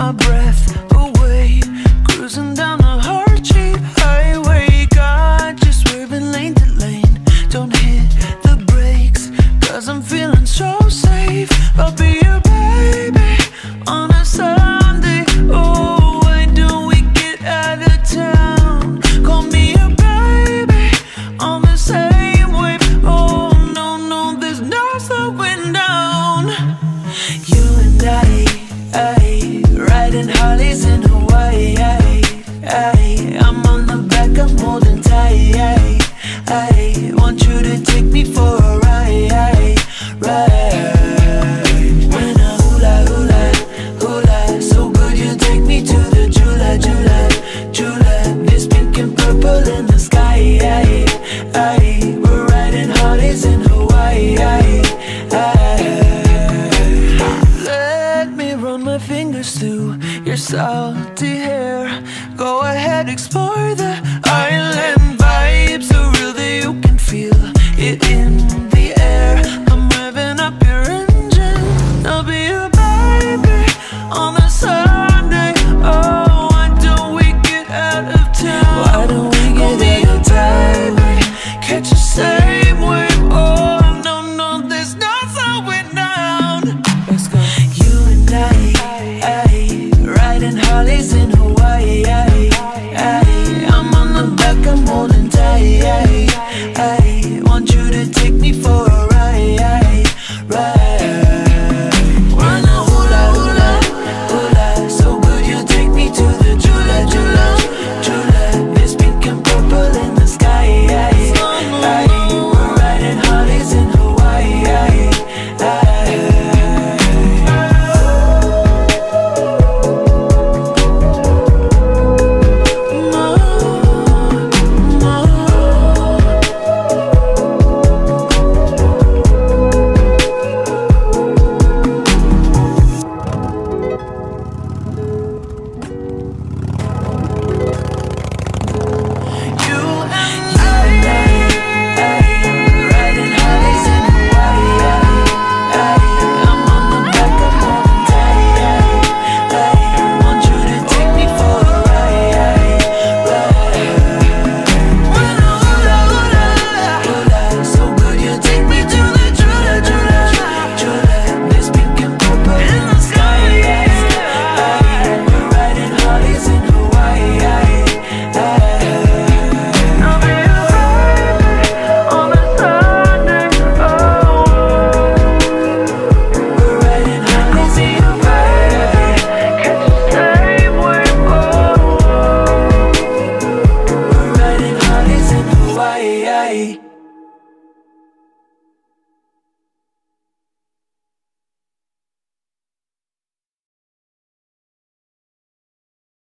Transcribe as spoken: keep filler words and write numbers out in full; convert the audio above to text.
my breath away, cruising down a hard cheap highway. Got you swerving lane to lane, don't hit the brakes, cause I'm feeling so safe. I'll be your baby on a Sunday. Oh, why don't we get out of town? Call me a baby on the same wave. Oh no, no, there's no slowing down. You and I, I riding Harleys in Hawaii. I, I, I'm on the back, I'm holding tight. I, I want you to take me for a ride, ride. When I hula hula hula, so good you take me to the Jula Jula Jula. It's pink and purple in the sky. I, I, we're riding Harleys in Hawaii. I, I, let me run my fingers through your salty hair. Go ahead, explore the island vibe, so real that you can feel it in the air. I'm revving up your engine, I'll be your baby on the Sunday. Oh, why don't we get out of town? Why don't we get